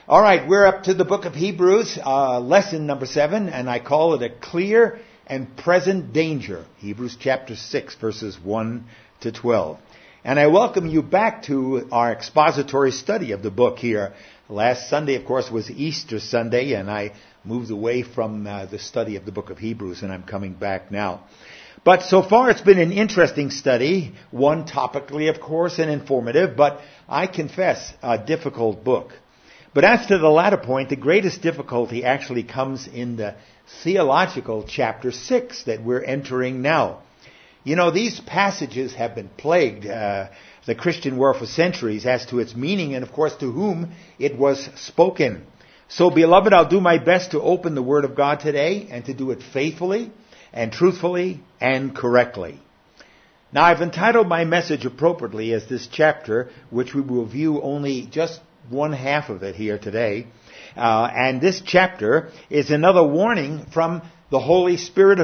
All right, we're up to the book of Hebrews, lesson number 7, and I call it a clear and present danger. Hebrews chapter 6, verses 1 to 12. And I welcome you back to our expository study of the book here. Last Sunday, of course, was Easter Sunday, and I moved away from the study of the book of Hebrews, and I'm coming back now. But so far it's been an interesting study, one topically, of course, and informative, but I confess a difficult book. But as to the latter point, the greatest difficulty actually comes in the theological chapter 6 that we're entering now. You know, these passages have been plagued the Christian world for centuries as to its meaning and, of course, to whom it was spoken. So, beloved, I'll do my best to open the Word of God today and to do it faithfully and truthfully and correctly. Now, I've entitled my message appropriately as this chapter, which we will view only just one half of it here today. And this chapter is another warning from the Holy Spirit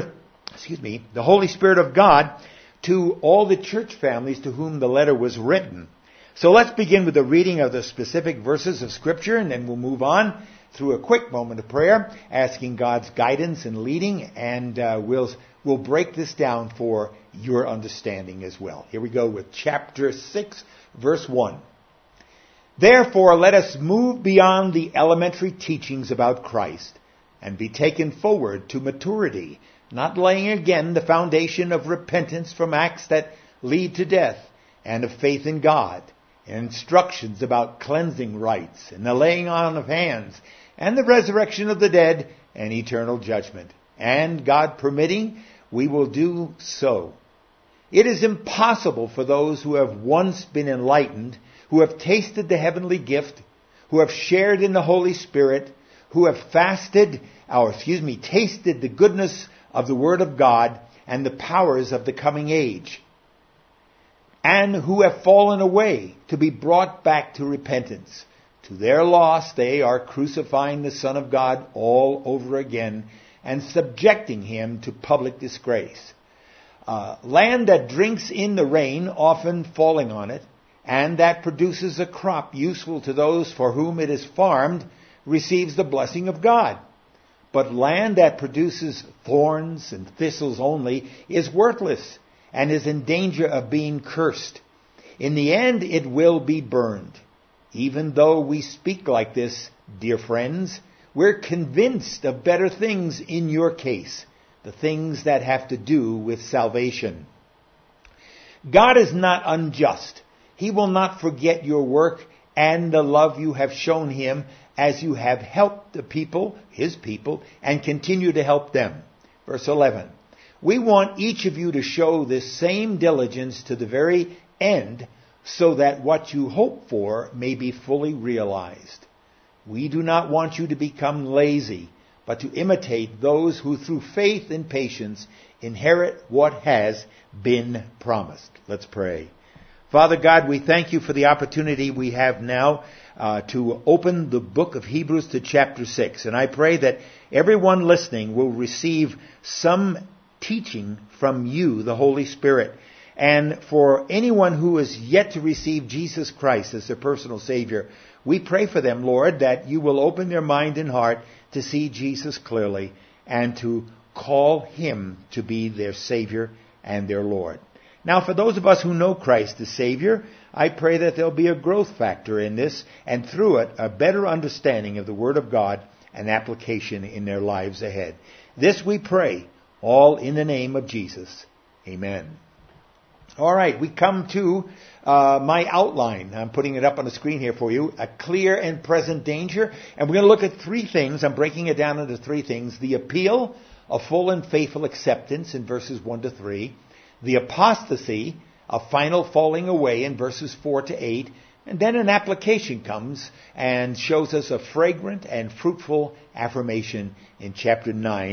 of God to all the church families to whom the letter was written. So let's begin with the reading of the specific verses of Scripture, and then we'll move on through a quick moment of prayer, asking God's guidance and leading, and we'll break this down for your understanding as well. Here we go with chapter 6, verse 1. Therefore, let us move beyond the elementary teachings about Christ and be taken forward to maturity, not laying again the foundation of repentance from acts that lead to death and of faith in God, and instructions about cleansing rites and the laying on of hands and the resurrection of the dead and eternal judgment. And God permitting, we will do so. It is impossible for those who have once been enlightened, who have tasted the heavenly gift, who have shared in the Holy Spirit, who have tasted the goodness of the Word of God and the powers of the coming age, and who have fallen away, to be brought back to repentance. To their loss, they are crucifying the Son of God all over again and subjecting Him to public disgrace. Land that drinks in the rain, often falling on it, and that produces a crop useful to those for whom it is farmed, receives the blessing of God. But land that produces thorns and thistles only is worthless and is in danger of being cursed. In the end, it will be burned. Even though we speak like this, dear friends, we're convinced of better things in your case, the things that have to do with salvation. God is not unjust. He will not forget your work and the love you have shown Him as you have helped the people, His people, and continue to help them. Verse 11. We want each of you to show this same diligence to the very end, so that what you hope for may be fully realized. We do not want you to become lazy, but to imitate those who through faith and patience inherit what has been promised. Let's pray. Father God, we thank you for the opportunity we have now to open the book of Hebrews to chapter 6. And I pray that everyone listening will receive some teaching from you, the Holy Spirit. And for anyone who is yet to receive Jesus Christ as their personal Savior, we pray for them, Lord, that you will open their mind and heart to see Jesus clearly and to call Him to be their Savior and their Lord. Now, for those of us who know Christ as Savior, I pray that there'll be a growth factor in this, and through it, a better understanding of the Word of God and application in their lives ahead. This we pray, all in the name of Jesus. Amen. All right, we come to my outline. I'm putting it up on the screen here for you. A clear and present danger. And we're going to look at three things. I'm breaking it down into three things. The appeal of full and faithful acceptance in verses 1 to 3. The apostasy of final falling away in verses 4 to 8. And then an application comes and shows us a fragrant and fruitful affirmation in chapter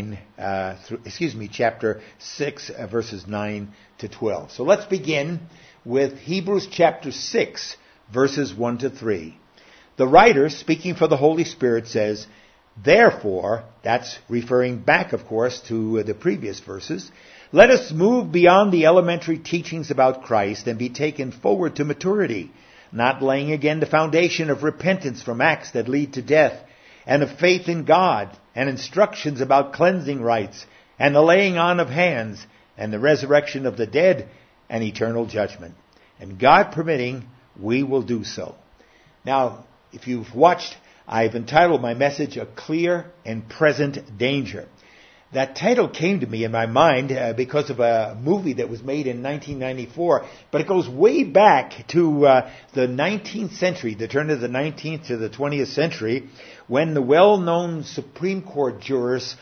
6, verses 9 to 12. So let's begin with Hebrews chapter 6, verses 1 to 3. The writer, speaking for the Holy Spirit, says, therefore, that's referring back, of course, to the previous verses, let us move beyond the elementary teachings about Christ and be taken forward to maturity, not laying again the foundation of repentance from acts that lead to death, and of faith in God, and instructions about cleansing rites, and the laying on of hands, and the resurrection of the dead, and eternal judgment. And God permitting, we will do so. Now, if you've watched, I've entitled my message, A Clear and Present Danger. That title came to me in my mind because of a movie that was made in 1994, but it goes way back to the 19th century, the turn of the 19th to the 20th century, when the well-known Supreme Court jurist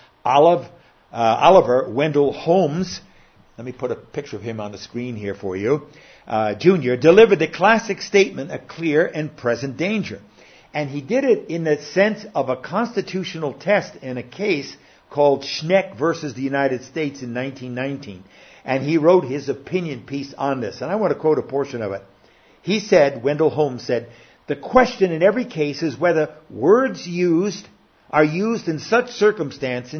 Oliver Wendell Holmes, let me put a picture of him on the screen here for you, Jr., delivered the classic statement, a clear and present danger. And he did it in the sense of a constitutional test in a case called Schneck versus the United States in 1919. And he wrote his opinion piece on this. And I want to quote a portion of it. He said, Wendell Holmes said, "The question in every case is whether words are used in such circumstance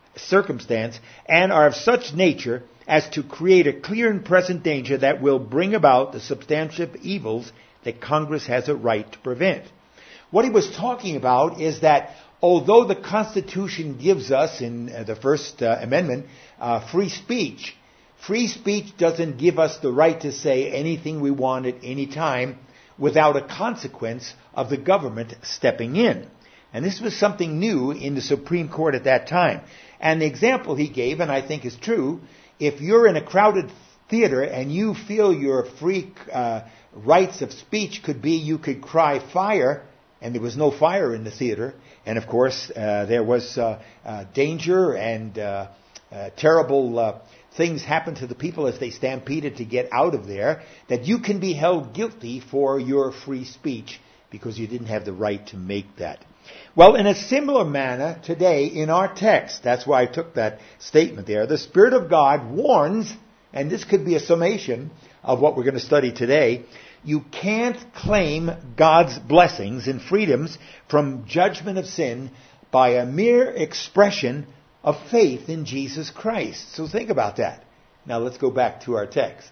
and are of such nature as to create a clear and present danger that will bring about the substantive evils that Congress has a right to prevent." What he was talking about is that although the Constitution gives us, in the First Amendment, free speech doesn't give us the right to say anything we want at any time without a consequence of the government stepping in. And this was something new in the Supreme Court at that time. And the example he gave, and I think is true, if you're in a crowded theater and you feel your free rights of speech could be you could cry fire, and there was no fire in the theater, and of course there was danger and terrible things happened to the people as they stampeded to get out of there, that you can be held guilty for your free speech because you didn't have the right to make that. Well, in a similar manner today in our text, that's why I took that statement there, the Spirit of God warns, and this could be a summation of what we're going to study today, you can't claim God's blessings and freedoms from judgment of sin by a mere expression of faith in Jesus Christ. So think about that. Now let's go back to our text.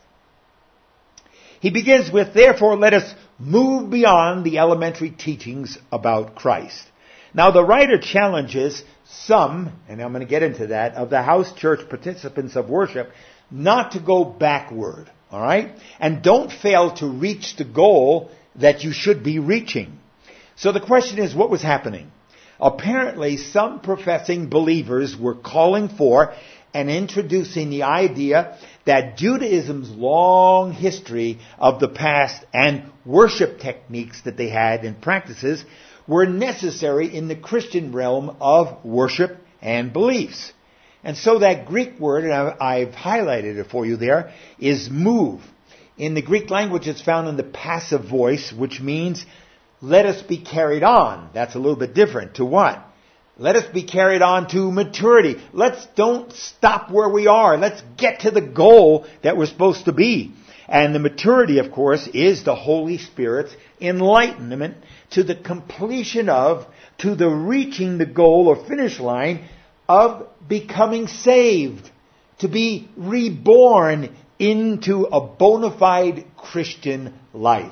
He begins with, "Therefore let us move beyond the elementary teachings about Christ." Now the writer challenges some, and I'm going to get into that, of the house church participants of worship not to go backward. All right? And don't fail to reach the goal that you should be reaching. So the question is, what was happening? Apparently, some professing believers were calling for and introducing the idea that Judaism's long history of the past and worship techniques that they had and practices were necessary in the Christian realm of worship and beliefs. And so that Greek word, and I've highlighted it for you there, is move. In the Greek language, it's found in the passive voice, which means, let us be carried on. That's a little bit different. To what? Let us be carried on to maturity. Don't stop where we are. Let's get to the goal that we're supposed to be. And the maturity, of course, is the Holy Spirit's enlightenment to the completion of, to the reaching the goal or finish line of becoming saved, to be reborn into a bona fide Christian life.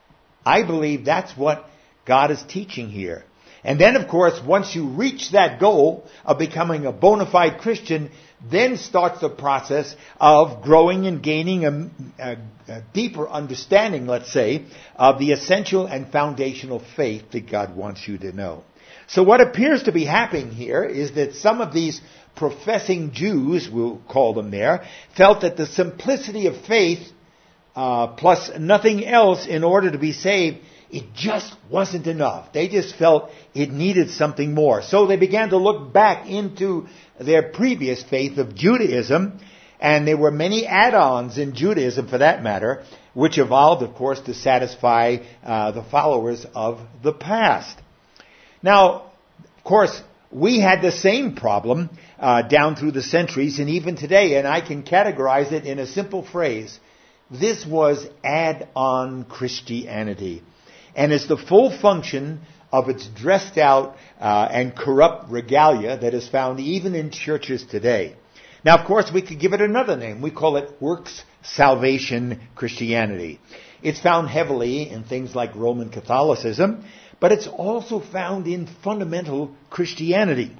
I believe that's what God is teaching here. And then, of course, once you reach that goal of becoming a bona fide Christian, then starts the process of growing and gaining a deeper understanding, let's say, of the essential and foundational faith that God wants you to know. So what appears to be happening here is that some of these professing Jews, we'll call them there, felt that the simplicity of faith plus nothing else in order to be saved, it just wasn't enough. They just felt it needed something more. So they began to look back into their previous faith of Judaism, and there were many add-ons in Judaism for that matter, which evolved, of course, to satisfy the followers of the past. Now, of course, we had the same problem down through the centuries and even today, and I can categorize it in a simple phrase. This was add-on Christianity. And it's the full function of its dressed out and corrupt regalia that is found even in churches today. Now, of course, we could give it another name. We call it works salvation Christianity. It's found heavily in things like Roman Catholicism, but it's also found in fundamental Christianity.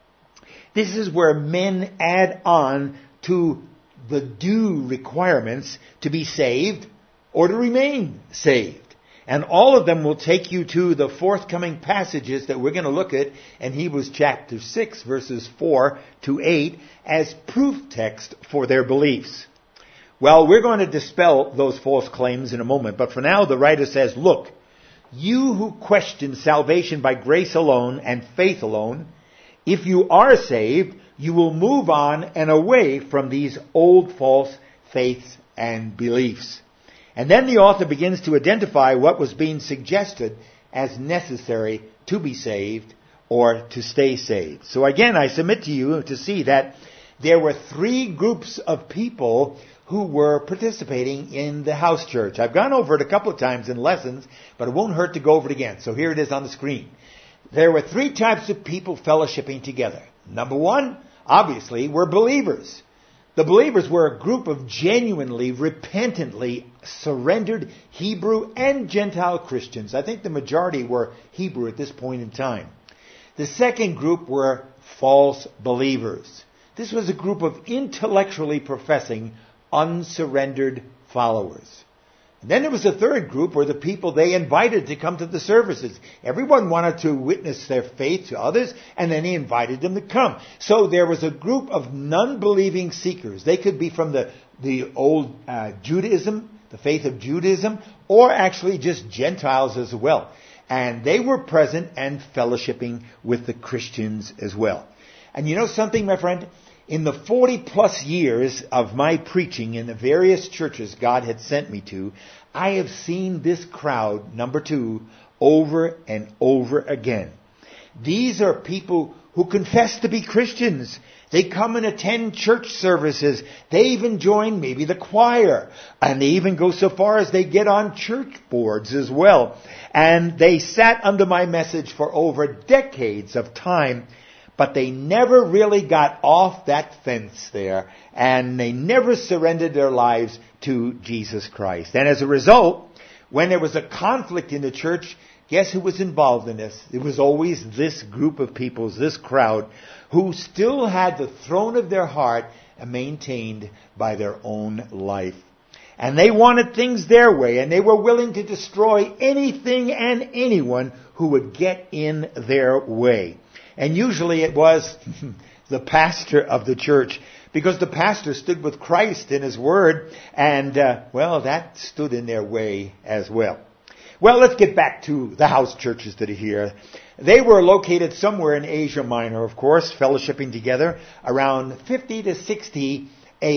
This is where men add on to the due requirements to be saved or to remain saved. And all of them will take you to the forthcoming passages that we're going to look at in Hebrews chapter 6, verses 4 to 8, as proof text for their beliefs. Well, we're going to dispel those false claims in a moment, but for now the writer says, look, you who question salvation by grace alone and faith alone, if you are saved, you will move on and away from these old false faiths and beliefs. And then the author begins to identify what was being suggested as necessary to be saved or to stay saved. So again, I submit to you to see that there were three groups of people who were participating in the house church. I've gone over it a couple of times in lessons, but it won't hurt to go over it again. So here it is on the screen. There were three types of people fellowshipping together. Number one, obviously, were believers. The believers were a group of genuinely, repentantly surrendered Hebrew and Gentile Christians. I think the majority were Hebrew at this point in time. The second group were false believers. This was a group of intellectually professing, unsurrendered followers. And then there was a third group, were the people they invited to come to the services. Everyone wanted to witness their faith to others, and then he invited them to come. So there was a group of non-believing seekers. They could be from the old Judaism, the faith of Judaism, or actually just Gentiles as well. And they were present and fellowshipping with the Christians as well. And you know something, my friend? In the 40 plus years of my preaching in the various churches God had sent me to, I have seen this crowd, number two, over and over again. These are people who confess to be Christians. They come and attend church services. They even join maybe the choir. And they even go so far as they get on church boards as well. And they sat under my message for over decades of time. But they never really got off that fence there, and they never surrendered their lives to Jesus Christ. And as a result, when there was a conflict in the church, guess who was involved in this? It was always this group of people, this crowd, who still had the throne of their heart maintained by their own life. And they wanted things their way, and they were willing to destroy anything and anyone who would get in their way. And usually it was the pastor of the church, because the pastor stood with Christ in his word, and, that stood in their way as well. Well, let's get back to the house churches that are here. They were located somewhere in Asia Minor, of course, fellowshipping together around 50 to 60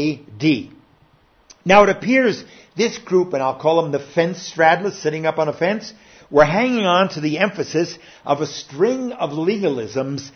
A.D. Now it appears this group, and I'll call them the fence straddlers sitting up on a fence, were hanging on to the emphasis of a string of legalisms,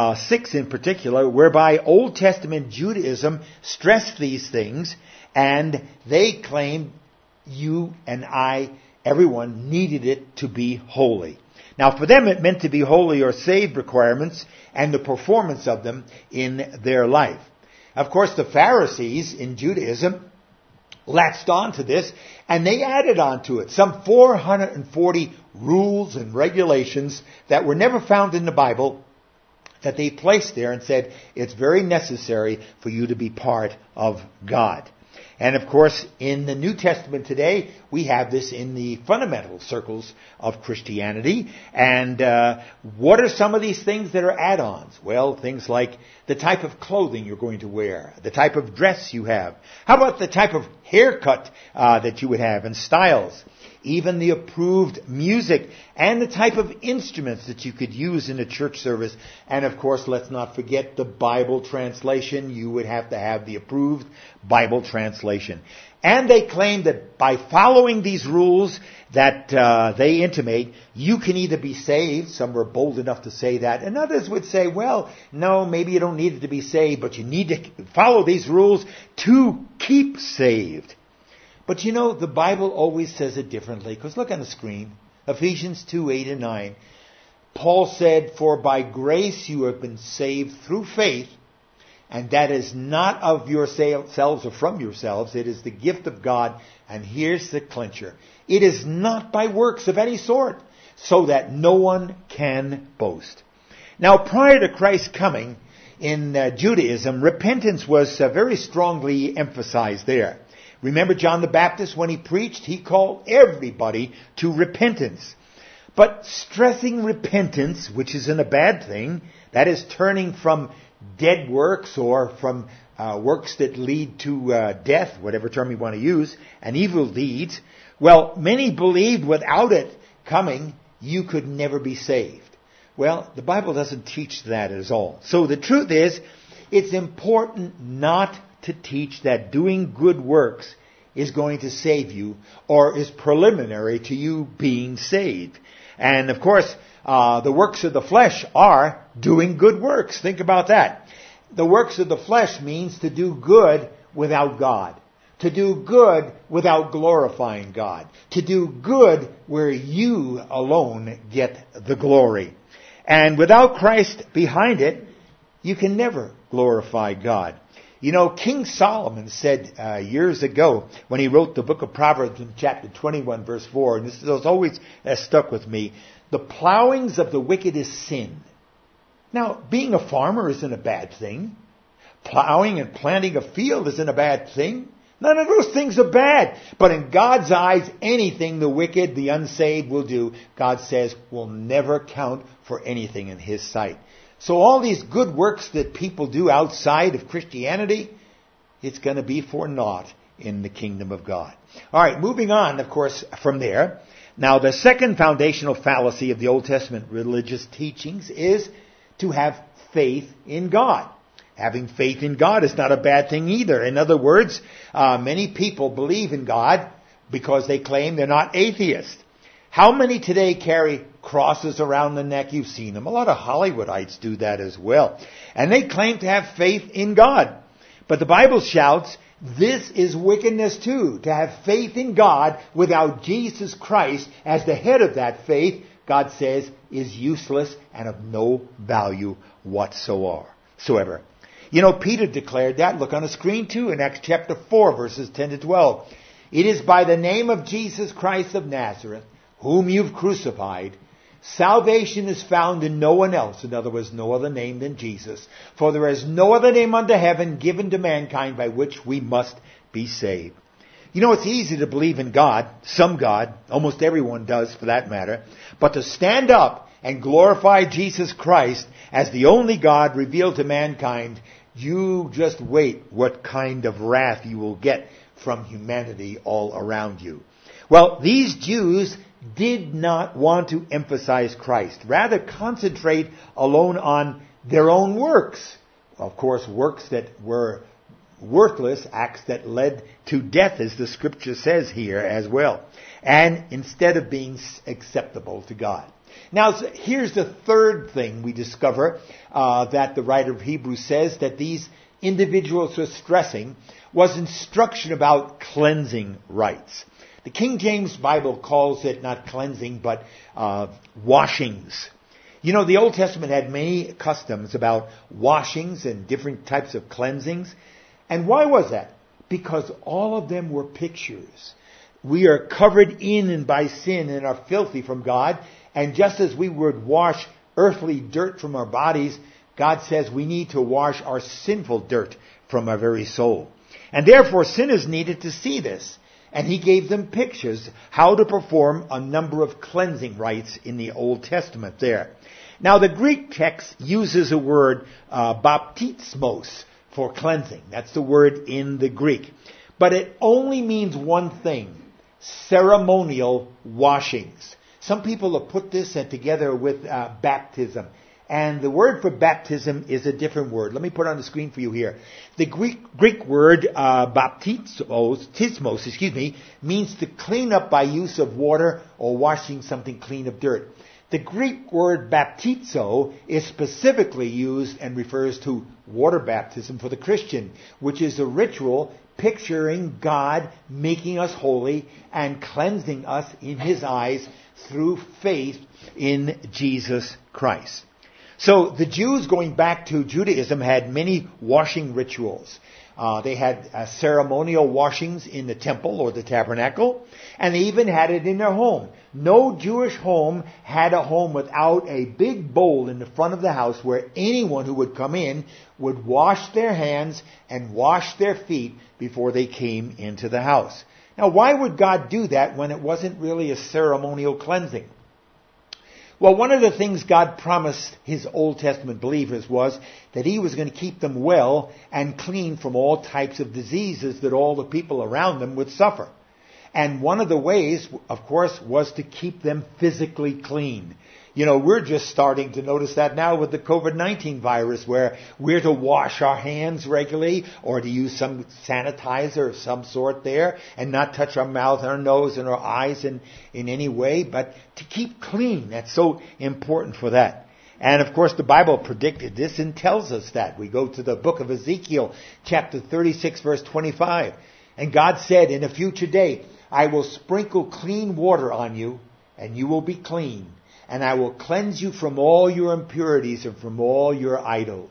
6 in particular, whereby Old Testament Judaism stressed these things, and they claimed you and I, everyone, needed it to be holy. Now, for them, it meant to be holy or saved requirements and the performance of them in their life. Of course, the Pharisees in Judaism latched on to this, and they added on to it some 440 rules and regulations that were never found in the Bible, that they placed there and said, it's very necessary for you to be part of God. And of course, in the New Testament today, we have this in the fundamental circles of Christianity. And what are some of these things that are add-ons? Well, things like the type of clothing you're going to wear, the type of dress you have. How about the type of haircut that you would have and styles? Even the approved music and the type of instruments that you could use in a church service. And of course, let's not forget the Bible translation. You would have to have the approved Bible translation. And they claim that by following these rules that they intimate, you can either be saved. Some were bold enough to say that. And others would say, well, no, maybe you don't need to be saved, but you need to follow these rules to keep saved. But you know, the Bible always says it differently. Because look on the screen. Ephesians 2, 8 and 9. Paul said, for by grace you have been saved through faith, and that is not of yourselves or from yourselves. It is the gift of God. And here's the clincher. It is not by works of any sort, so that no one can boast. Now, prior to Christ's coming in Judaism, repentance was very strongly emphasized there. Remember John the Baptist, when he preached, he called everybody to repentance. But stressing repentance, which isn't a bad thing, that is turning from dead works or from works that lead to death, whatever term you want to use, and evil deeds. Well, many believed without it coming, you could never be saved. Well, the Bible doesn't teach that at all. So the truth is, it's important not to teach that doing good works is going to save you or is preliminary to you being saved. And of course, the works of the flesh are doing good works. Think about that. The works of the flesh means to do good without God. To do good without glorifying God. To do good where you alone get the glory. And without Christ behind it, you can never glorify God. You know, King Solomon said years ago, when he wrote the book of Proverbs in chapter 21, verse 4, and this has always stuck with me, the plowings of the wicked is sin. Now, being a farmer isn't a bad thing. Plowing and planting a field isn't a bad thing. None of those things are bad. But in God's eyes, anything the wicked, the unsaved will do, God says, will never count for anything in His sight. So all these good works that people do outside of Christianity, it's going to be for naught in the kingdom of God. All right, moving on, of course, from there. Now, the second foundational fallacy of the Old Testament religious teachings is to have faith in God. Having faith in God is not a bad thing either. In other words, many people believe in God because they claim they're not atheists. How many today carry crosses around the neck? You've seen them. A lot of Hollywoodites do that as well. And they claim to have faith in God. But the Bible shouts, this is wickedness too. To have faith in God without Jesus Christ as the head of that faith, God says, is useless and of no value whatsoever. You know, Peter declared that. Look on the screen too in Acts chapter 4, verses 10 to 12. It is by the name of Jesus Christ of Nazareth, whom you've crucified, salvation is found in no one else. In other words, no other name than Jesus. For there is no other name under heaven given to mankind by which we must be saved. You know, it's easy to believe in God, some God, almost everyone does for that matter, but to stand up and glorify Jesus Christ as the only God revealed to mankind, you just wait what kind of wrath you will get from humanity all around you. Well, these Jews did not want to emphasize Christ, rather concentrate alone on their own works. Of course, works that were worthless, acts that led to death, as the scripture says here as well, and instead of being acceptable to God. Now, here's the third thing we discover that the writer of Hebrews says that these individuals were stressing was instruction about cleansing rites. The King James Bible calls it not cleansing, but washings. You know, the Old Testament had many customs about washings and different types of cleansings. And why was that? Because all of them were pictures. We are covered in and by sin and are filthy from God. And just as we would wash earthly dirt from our bodies, God says we need to wash our sinful dirt from our very soul. And therefore sinners needed to see this. And He gave them pictures how to perform a number of cleansing rites in the Old Testament there. Now the Greek text uses a word baptismos for cleansing. That's the word in the Greek. But it only means one thing: ceremonial washings. Some people have put this together with baptism. And the word for baptism is a different word. Let me put it on the screen for you here. The Greek word baptismos, means to clean up by use of water or washing something clean of dirt. The Greek word baptizo is specifically used and refers to water baptism for the Christian, which is a ritual picturing God making us holy and cleansing us in His eyes through faith in Jesus Christ. So the Jews, going back to Judaism, had many washing rituals. They had ceremonial washings in the temple or the tabernacle, and they even had it in their home. No Jewish home had a home without a big bowl in the front of the house where anyone who would come in would wash their hands and wash their feet before they came into the house. Now, why would God do that when it wasn't really a ceremonial cleansing? Well, one of the things God promised His Old Testament believers was that He was going to keep them well and clean from all types of diseases that all the people around them would suffer. And one of the ways, of course, was to keep them physically clean. You know, we're just starting to notice that now with the COVID-19 virus, where we're to wash our hands regularly or to use some sanitizer of some sort there and not touch our mouth, our nose, and our eyes in any way, but to keep clean. That's so important for that. And of course, the Bible predicted this and tells us that. We go to the book of Ezekiel, chapter 36, verse 25. And God said, in a future day, I will sprinkle clean water on you, and you will be clean. And I will cleanse you from all your impurities and from all your idols.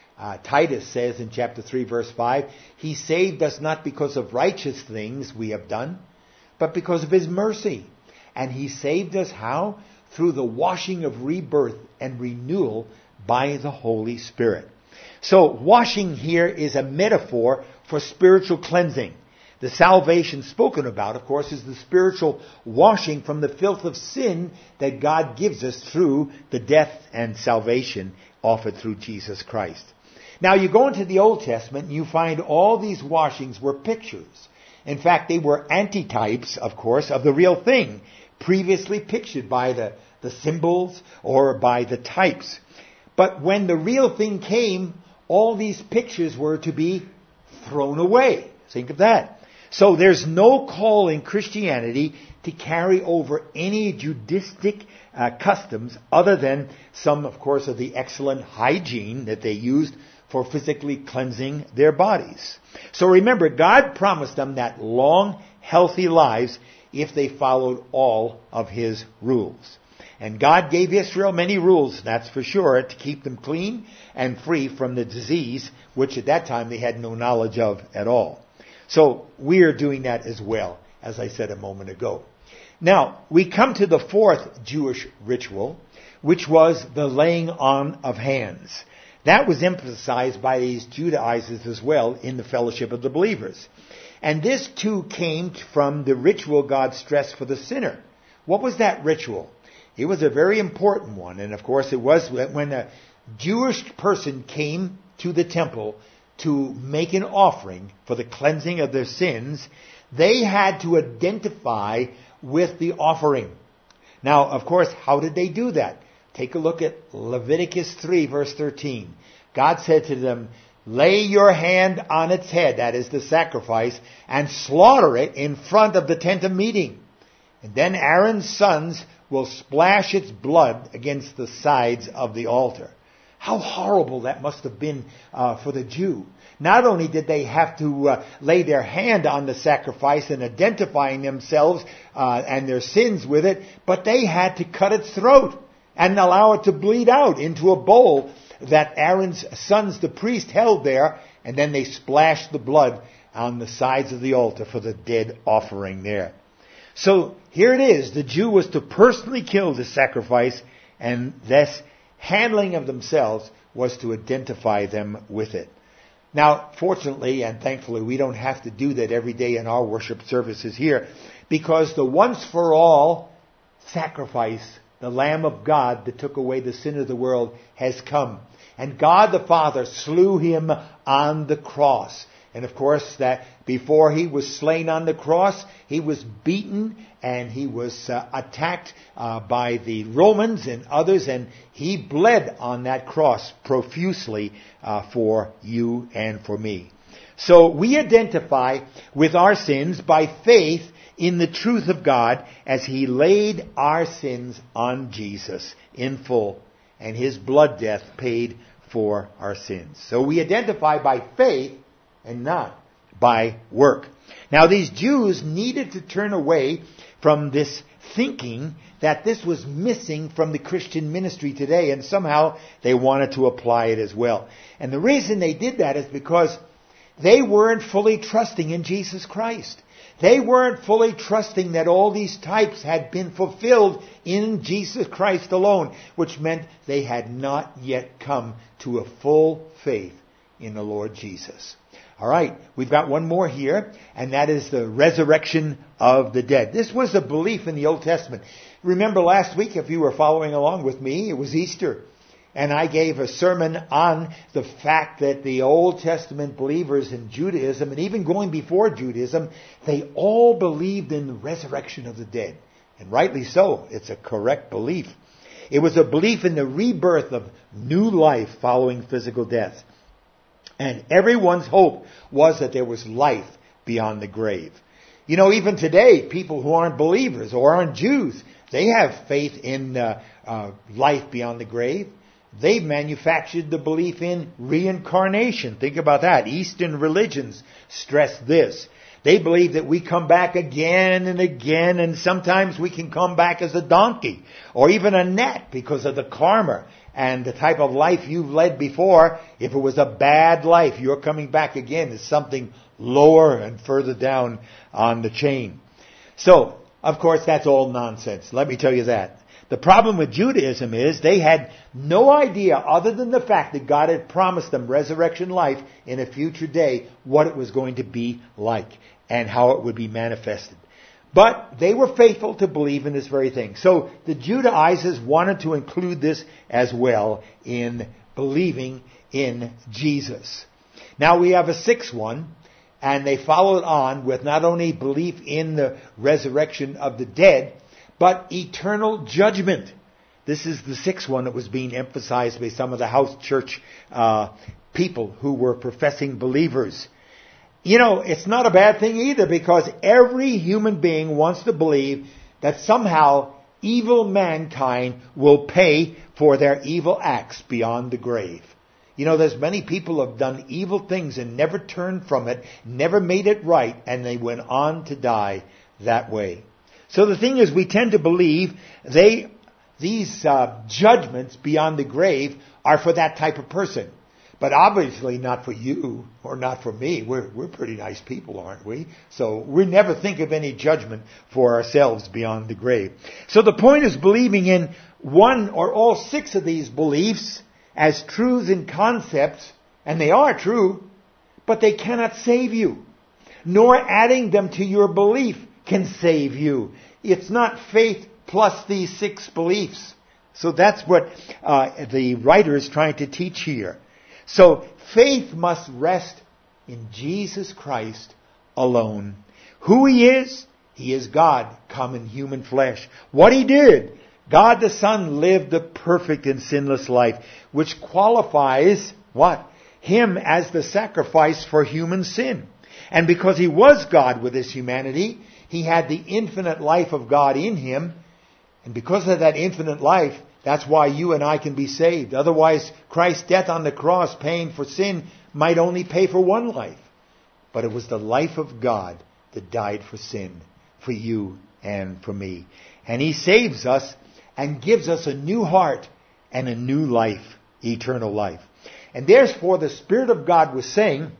Titus says in chapter 3, verse 5, He saved us not because of righteous things we have done, but because of His mercy. And He saved us how? Through the washing of rebirth and renewal by the Holy Spirit. So washing here is a metaphor for spiritual cleansing. The salvation spoken about, of course, is the spiritual washing from the filth of sin that God gives us through the death and salvation offered through Jesus Christ. Now, you go into the Old Testament and you find all these washings were pictures. In fact, they were antitypes, of course, of the real thing, previously pictured by the symbols or by the types. But when the real thing came, all these pictures were to be thrown away. Think of that. So there's no call in Christianity to carry over any Judaistic customs other than some, of course, of the excellent hygiene that they used for physically cleansing their bodies. So remember, God promised them that long, healthy lives if they followed all of His rules. And God gave Israel many rules, that's for sure, to keep them clean and free from the disease, which at that time they had no knowledge of at all. So we are doing that as well, as I said a moment ago. Now, we come to the fourth Jewish ritual, which was the laying on of hands. That was emphasized by these Judaizers as well in the fellowship of the believers. And this too came from the ritual God stressed for the sinner. What was that ritual? It was a very important one. And of course it was when a Jewish person came to the temple to make an offering for the cleansing of their sins, they had to identify with the offering. Now, of course, how did they do that? Take a look at Leviticus 3, verse 13. God said to them, lay your hand on its head, that is the sacrifice, and slaughter it in front of the tent of meeting. And then Aaron's sons will splash its blood against the sides of the altar. How horrible that must have been for the Jew. Not only did they have to lay their hand on the sacrifice and identifying themselves and their sins with it, but they had to cut its throat and allow it to bleed out into a bowl that Aaron's sons, the priest, held there, and then they splashed the blood on the sides of the altar for the dead offering there. So here it is. The Jew was to personally kill the sacrifice, and this handling of themselves was to identify them with it. Now, fortunately and thankfully, we don't have to do that every day in our worship services here, because the once-for-all sacrifice, the Lamb of God that took away the sin of the world, has come. And God the Father slew Him on the cross. And of course, that before He was slain on the cross, He was beaten and He was attacked by the Romans and others, and He bled on that cross profusely for you and for me. So we identify with our sins by faith in the truth of God as He laid our sins on Jesus in full, and His blood death paid for our sins. So we identify by faith and not by work. Now, these Jews needed to turn away from this thinking that this was missing from the Christian ministry today, and somehow they wanted to apply it as well. And the reason they did that is because they weren't fully trusting in Jesus Christ. They weren't fully trusting that all these types had been fulfilled in Jesus Christ alone, which meant they had not yet come to a full faith in the Lord Jesus. All right, we've got one more here, and that is the resurrection of the dead. This was a belief in the Old Testament. Remember last week, if you were following along with me, it was Easter. And I gave a sermon on the fact that the Old Testament believers in Judaism, and even going before Judaism, they all believed in the resurrection of the dead. And rightly so. It's a correct belief. It was a belief in the rebirth of new life following physical death. And everyone's hope was that there was life beyond the grave. You know, even today, people who aren't believers or aren't Jews, they have faith in life beyond the grave. They've manufactured the belief in reincarnation. Think about that. Eastern religions stress this. They believe that we come back again and again, and sometimes we can come back as a donkey or even a gnat because of the karma and the type of life you've led before. If it was a bad life, you're coming back again as something lower and further down on the chain. So, of course, that's all nonsense. Let me tell you that. The problem with Judaism is they had no idea, other than the fact that God had promised them resurrection life in a future day, what it was going to be like and how it would be manifested. But they were faithful to believe in this very thing. So the Judaizers wanted to include this as well in believing in Jesus. Now we have a sixth one, and they followed on with not only belief in the resurrection of the dead, but eternal judgment. This is the sixth one that was being emphasized by some of the house church people who were professing believers. You know, it's not a bad thing either, because every human being wants to believe that somehow evil mankind will pay for their evil acts beyond the grave. You know, there's many people who have done evil things and never turned from it, never made it right, and they went on to die that way. So the thing is, we tend to believe these judgments beyond the grave are for that type of person. But obviously not for you or not for me. We're pretty nice people, aren't we? So we never think of any judgment for ourselves beyond the grave. So the point is believing in one or all six of these beliefs as truths and concepts, and they are true, but they cannot save you. Nor adding them to your belief can save you. It's not faith plus these six beliefs. So that's what the writer is trying to teach here. So faith must rest in Jesus Christ alone. Who He is God come in human flesh. What He did, God the Son lived the perfect and sinless life, which qualifies what? Him as the sacrifice for human sin. And because He was God with His humanity, He had the infinite life of God in Him. And because of that infinite life, that's why you and I can be saved. Otherwise, Christ's death on the cross, paying for sin, might only pay for one life. But it was the life of God that died for sin, for you and for me. And He saves us and gives us a new heart and a new life, eternal life. And therefore, the Spirit of God was saying,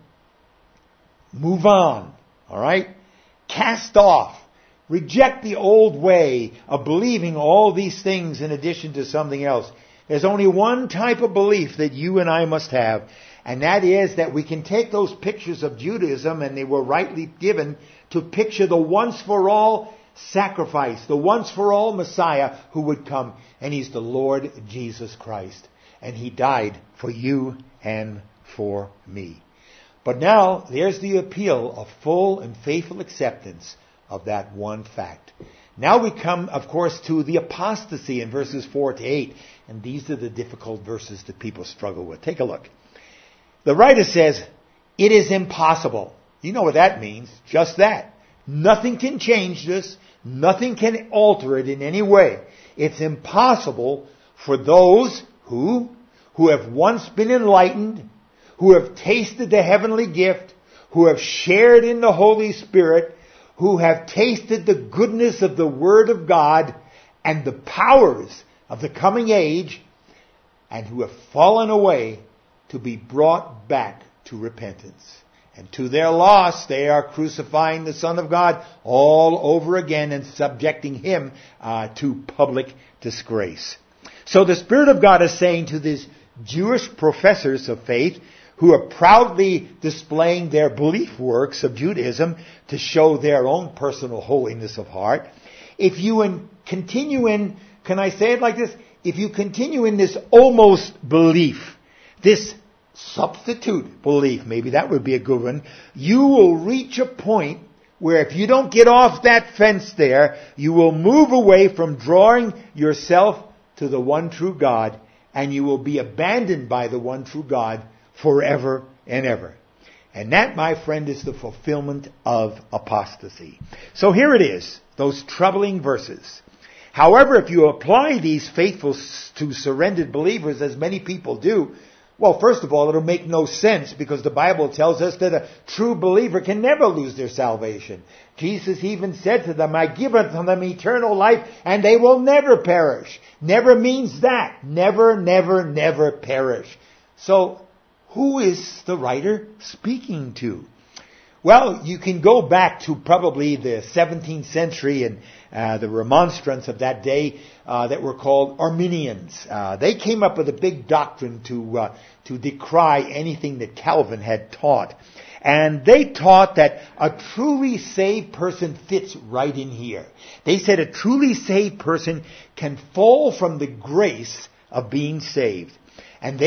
move on, all right? Cast off. Reject the old way of believing all these things in addition to something else. There's only one type of belief that you and I must have, and that is that we can take those pictures of Judaism, and they were rightly given, to picture the once-for-all sacrifice, the once-for-all Messiah who would come, and He's the Lord Jesus Christ. And He died for you and for me. But now, there's the appeal of full and faithful acceptance of that one fact. Now we come, of course, to the apostasy in verses 4 to 8. And these are the difficult verses that people struggle with. Take a look. The writer says, it is impossible. You know what that means. Just that. Nothing can change this. Nothing can alter it in any way. It's impossible for those who have once been enlightened, who have tasted the heavenly gift, who have shared in the Holy Spirit, who have tasted the goodness of the Word of God and the powers of the coming age, and who have fallen away, to be brought back to repentance. And to their loss, they are crucifying the Son of God all over again and subjecting Him to public disgrace. So the Spirit of God is saying to these Jewish professors of faith, who are proudly displaying their belief works of Judaism to show their own personal holiness of heart, if you continue in, can I say it like this? If you continue in this almost belief, this substitute belief, maybe that would be a good one, you will reach a point where if you don't get off that fence there, you will move away from drawing yourself to the one true God, and you will be abandoned by the one true God forever and ever. And that, my friend, is the fulfillment of apostasy. So here it is, those troubling verses. However, if you apply these faithful to surrendered believers, as many people do, well, first of all, it'll make no sense, because the Bible tells us that a true believer can never lose their salvation. Jesus even said to them, I give unto them eternal life, and they will never perish. Never means that. Never, never, never perish. So, who is the writer speaking to? Well, you can go back to probably the 17th century and the remonstrants of that day that were called Arminians. They came up with a big doctrine to decry anything that Calvin had taught. And they taught that a truly saved person fits right in here. They said a truly saved person can fall from the grace of being saved, and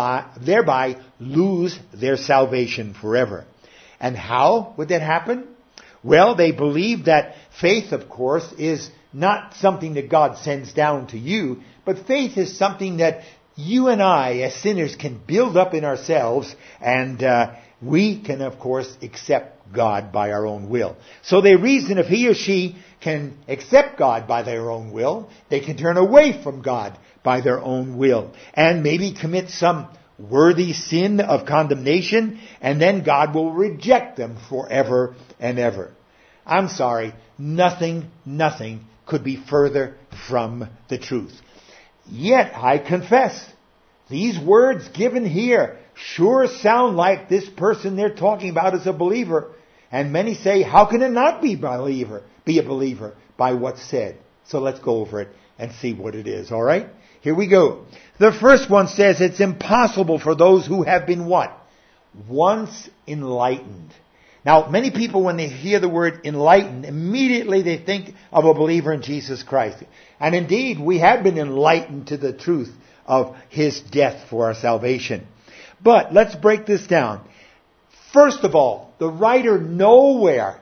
thereby lose their salvation forever. And how would that happen? Well, they believe that faith, of course, is not something that God sends down to you, but faith is something that you and I, as sinners, can build up in ourselves, and we can, of course, accept God by our own will. So they reason if he or she can accept God by their own will, they can turn away from God by their own will, and maybe commit some worthy sin of condemnation, and then God will reject them forever and ever. I'm sorry, nothing could be further from the truth. Yet, I confess, these words given here sure sound like this person they're talking about is a believer. And many say, how can it not be a believer by what's said? So let's go over it and see what it is, all right? Here we go. The first one says it's impossible for those who have been what? Once enlightened. Now, many people, when they hear the word enlightened, immediately they think of a believer in Jesus Christ. And indeed, we have been enlightened to the truth of His death for our salvation. But let's break this down. First of all, the writer nowhere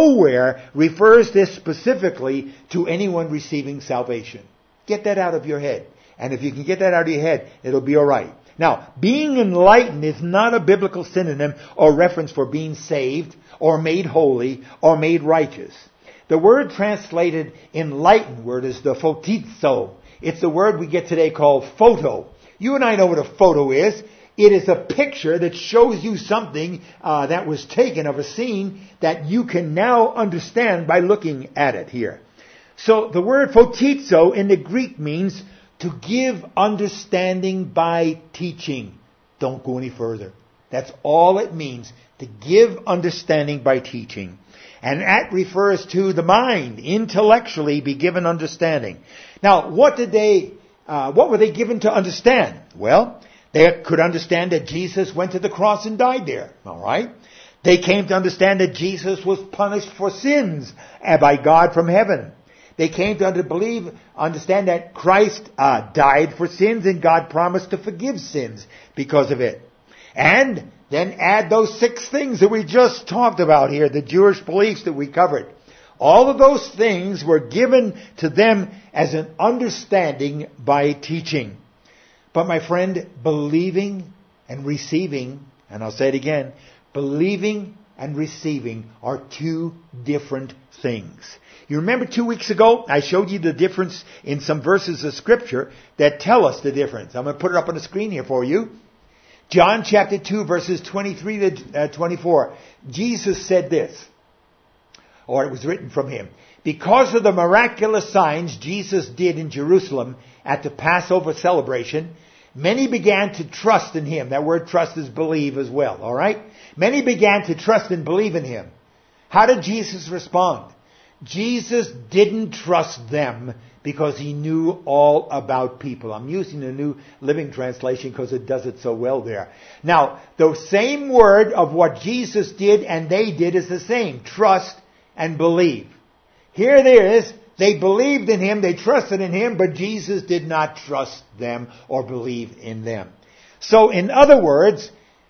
refers this specifically to anyone receiving salvation. Get that out of your head. And if you can get that out of your head, it'll be all right. Now, being enlightened is not a biblical synonym or reference for being saved or made holy or made righteous. The word translated enlightened word is the photizo. It's the word we get today called photo. You and I know what a photo is. It is a picture that shows you something that was taken of a scene that you can now understand by looking at it here. So the word photizo in the Greek means to give understanding by teaching. Don't go any further. That's all it means, to give understanding by teaching. And that refers to the mind, intellectually be given understanding. Now, what were they given to understand? Well, they could understand that Jesus went to the cross and died there. All right? They came to understand that Jesus was punished for sins by God from heaven. They came to understand that Christ died for sins and God promised to forgive sins because of it. And then add those 6 things that we just talked about here, the Jewish beliefs that we covered. All of those things were given to them as an understanding by teaching. But my friend, believing and receiving, and I'll say it again, believing and receiving are 2 different things. You remember 2 weeks ago, I showed you the difference in some verses of Scripture that tell us the difference. I'm going to put it up on the screen here for you. John chapter 2, verses 23 to 24. Jesus said this, or it was written from him. Because of the miraculous signs Jesus did in Jerusalem at the Passover celebration, many began to trust in him. That word trust is believe as well, all right? Many began to trust and believe in him. How did Jesus respond? Jesus didn't trust them because he knew all about people. I'm using the New Living Translation because it does it so well there. Now, the same word of what Jesus did and they did is the same. Trust and believe. Here there is, they believed in him, they trusted in him, but Jesus did not trust them or believe in them. So, in other words,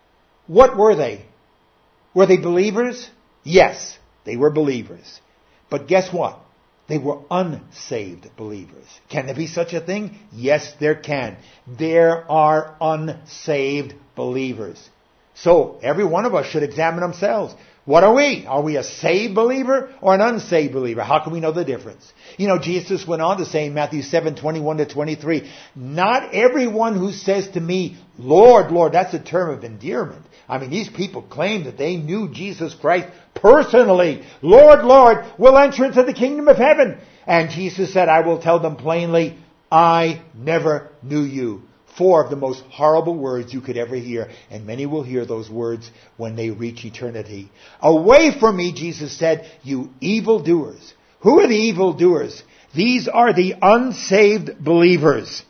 what were they? Were they believers? Yes, they were believers. But guess what? They were unsaved believers. Can there be such a thing? Yes, there can. There are unsaved believers. So, every one of us should examine themselves. What are we? Are we a saved believer or an unsaved believer? How can we know the difference? You know, Jesus went on to say in Matthew 7:21-23, not everyone who says to me, Lord, Lord, that's a term of endearment. I mean, these people claim that they knew Jesus Christ personally. Lord, Lord, will enter into the kingdom of heaven. And Jesus said, I will tell them plainly, I never knew you. 4 of the most horrible words you could ever hear, and many will hear those words when they reach eternity. Away from me, Jesus said, you evildoers. Who are the evildoers? These are the unsaved believers.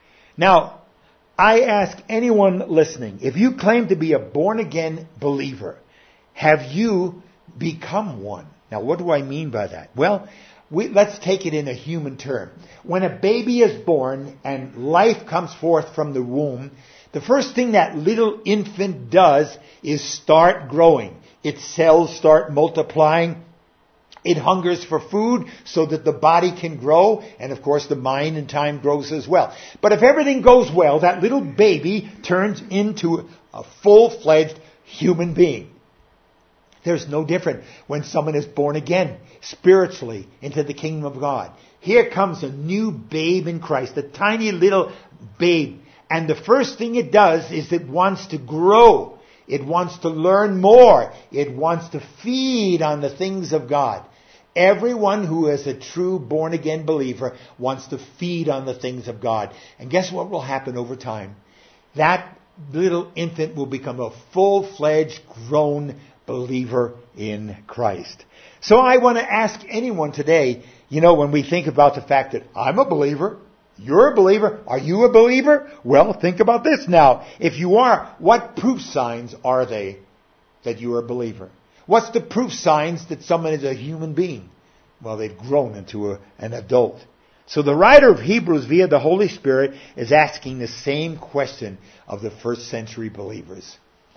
Now, I ask anyone listening, if you claim to be a born-again believer, have you become one? Now, what do I mean by that? Well, let's take it in a human term. When a baby is born and life comes forth from the womb, the first thing that little infant does is start growing. Its cells start multiplying. It hungers for food so that the body can grow, and of course the mind in time grows as well. But if everything goes well, that little baby turns into a full-fledged human being. There's no different when someone is born again, spiritually, into the kingdom of God. Here comes a new babe in Christ, a tiny little babe. And the first thing it does is it wants to grow. It wants to learn more. It wants to feed on the things of God. Everyone who is a true born-again believer wants to feed on the things of God. And guess what will happen over time? That little infant will become a full-fledged, grown believer in Christ. So I want to ask anyone today, you know, when we think about the fact that I'm a believer, you're a believer, are you a believer? Well, think about this now. If you are, what proof signs are they that you are a believer? What's the proof signs that someone is a human being? Well, they've grown into an adult. So the writer of Hebrews via the Holy Spirit is asking the same question of the first century believers.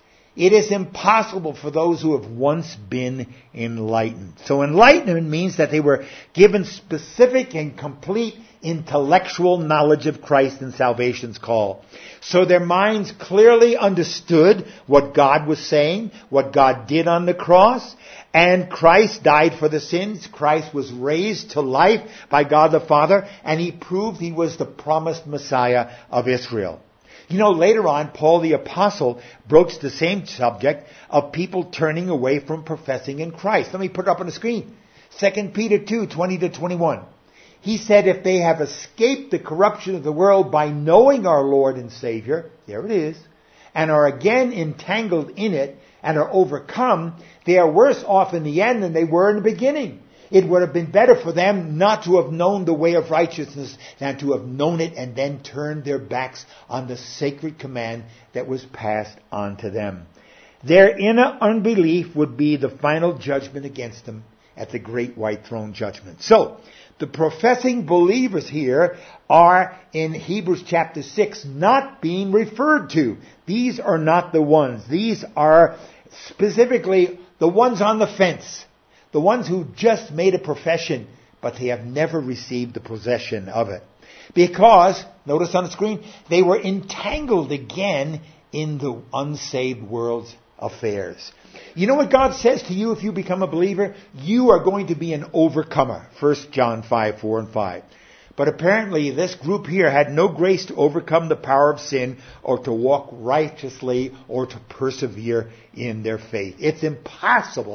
It is impossible for those who have once been enlightened. So enlightenment means that they were given specific and complete intellectual knowledge of Christ and salvation's call. So their minds clearly understood what God was saying, what God did on the cross, and Christ died for the sins. Christ was raised to life by God the Father, and he proved he was the promised Messiah of Israel. You know, later on, Paul the Apostle broached the same subject of people turning away from professing in Christ. Let me put it up on the screen. 2 Peter 2:20-21. He said, if they have escaped the corruption of the world by knowing our Lord and Savior, there it is, and are again entangled in it and are overcome, they are worse off in the end than they were in the beginning. It would have been better for them not to have known the way of righteousness than to have known it and then turned their backs on the sacred command that was passed on to them. Their inner unbelief would be the final judgment against them at the great white throne judgment. So, the professing believers here are in Hebrews chapter 6 not being referred to. These are not the ones. These are specifically the ones on the fence. The ones who just made a profession, but they have never received the possession of it. Because, notice on the screen, they were entangled again in the unsaved world's affairs. You know what God says to you if you become a believer? You are going to be an overcomer. 1 John 5:4-5. But apparently this group here had no grace to overcome the power of sin or to walk righteously or to persevere in their faith. It's impossible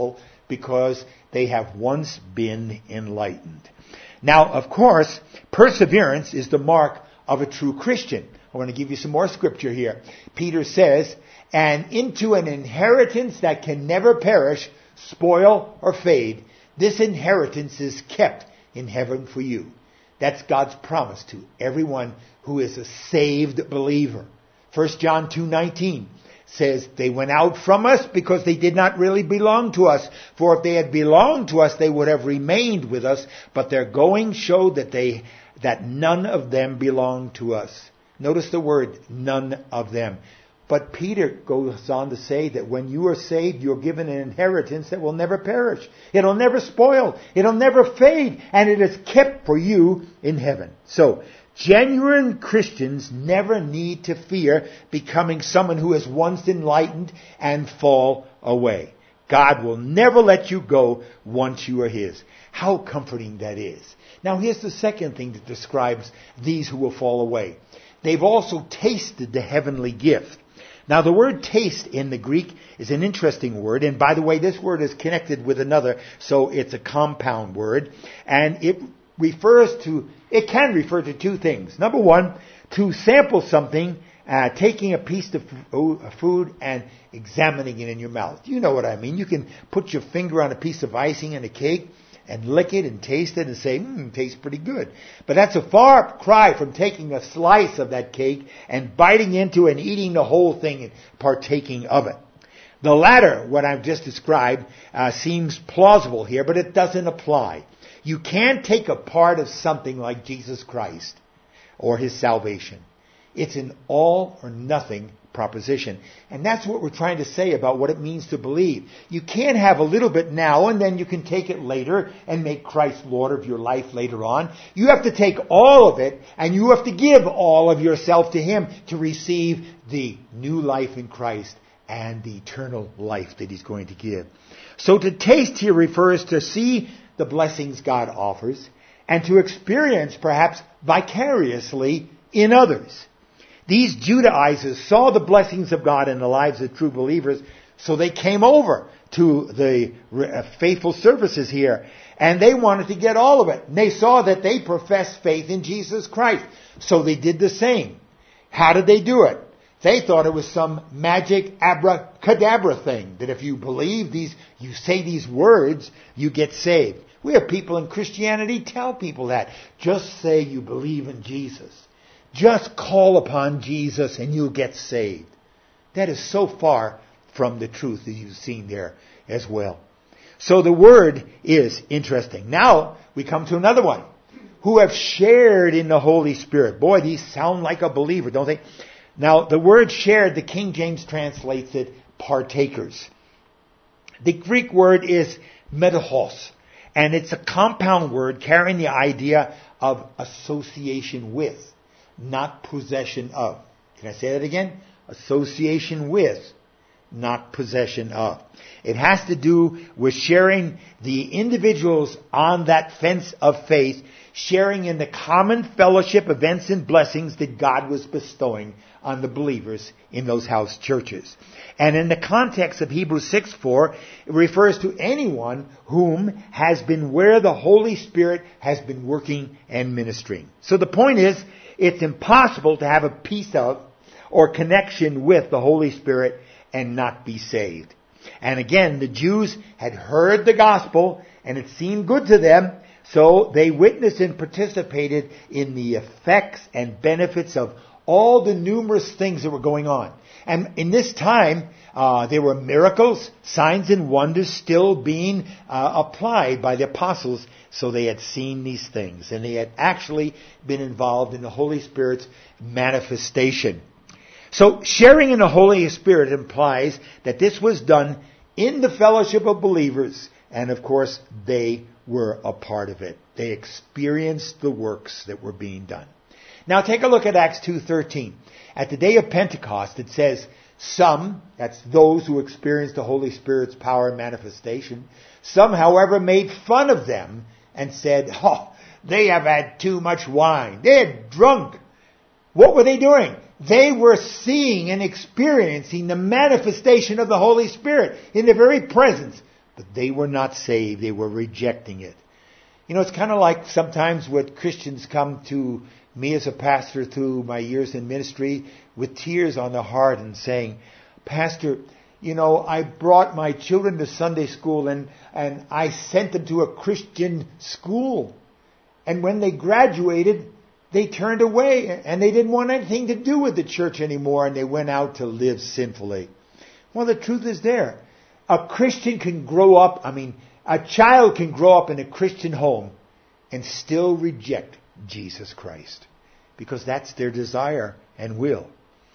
because they have once been enlightened. Now, of course, perseverance is the mark of a true Christian. I want to give you some more scripture here. Peter says, and into an inheritance that can never perish, spoil, or fade, this inheritance is kept in heaven for you. That's God's promise to everyone who is a saved believer. 1 John 2:19 says, they went out from us because they did not really belong to us. For if they had belonged to us, they would have remained with us. But their going showed that none of them belonged to us. Notice the word, none of them. But Peter goes on to say that when you are saved, you're given an inheritance that will never perish. It'll never spoil. It'll never fade. And it is kept for you in heaven. So, genuine Christians never need to fear becoming someone who is once enlightened and fall away. God will never let you go once you are His. How comforting that is. Now here's the second thing that describes these who will fall away. They've also tasted the heavenly gift. Now the word taste in the Greek is an interesting word, and by the way, this word is connected with another, so it's a compound word, and it can refer to two things. Number one, to sample something, taking a piece of food and examining it in your mouth. You know what I mean. You can put your finger on a piece of icing in a cake and lick it and taste it and say, tastes pretty good. But that's a far cry from taking a slice of that cake and biting into and eating the whole thing and partaking of it. The latter, what I've just described, seems plausible here, but it doesn't apply. You can't take a part of something like Jesus Christ or His salvation. It's an all or nothing proposition. And that's what we're trying to say about what it means to believe. You can't have a little bit now and then you can take it later and make Christ Lord of your life later on. You have to take all of it and you have to give all of yourself to Him to receive the new life in Christ and the eternal life that He's going to give. So to taste here refers to see the blessings God offers and to experience perhaps vicariously in others. These Judaizers saw the blessings of God in the lives of true believers, so they came over to the faithful services here, and they wanted to get all of it. And they saw that they professed faith in Jesus Christ, so they did the same. How did they do it? They thought it was some magic abracadabra thing, that if you believe these, you say these words, you get saved. We have people in Christianity tell people that. Just say you believe in Jesus. Just call upon Jesus and you'll get saved. That is so far from the truth that you've seen there as well. So the word is interesting. Now we come to another one. Who have shared in the Holy Spirit. Boy, these sound like a believer, don't they? Now the word shared, the King James translates it partakers. The Greek word is metahos. And it's a compound word carrying the idea of association with, not possession of. Can I say that again? Association with, not possession of. It has to do with sharing the individuals on that fence of faith, sharing in the common fellowship, events, and blessings that God was bestowing on the believers in those house churches. And in the context of Hebrews 6:4, it refers to anyone whom has been where the Holy Spirit has been working and ministering. So the point is, it's impossible to have a piece of or connection with the Holy Spirit and not be saved. And again, the Jews had heard the gospel and it seemed good to them, so they witnessed and participated in the effects and benefits of all the numerous things that were going on. And in this time, there were miracles, signs and wonders still being applied by the apostles. So they had seen these things. And they had actually been involved in the Holy Spirit's manifestation. So sharing in the Holy Spirit implies that this was done in the fellowship of believers. And of course, they were a part of it. They experienced the works that were being done. Now take a look at Acts 2:13. At the day of Pentecost, it says, some, that's those who experienced the Holy Spirit's power and manifestation, some, however, made fun of them and said, they have had too much wine. They had drunk. What were they doing? They were seeing and experiencing the manifestation of the Holy Spirit in their very presence. but they were not saved. They were rejecting it. You know, it's kind of like sometimes when Christians come to me as a pastor through my years in ministry with tears on their heart and saying, Pastor, you know, I brought my children to Sunday school and I sent them to a Christian school. And when they graduated, they turned away and they didn't want anything to do with the church anymore and they went out to live sinfully. Well, the truth is there. A Christian can grow up, a child can grow up in a Christian home and still reject Jesus Christ because that's their desire and will.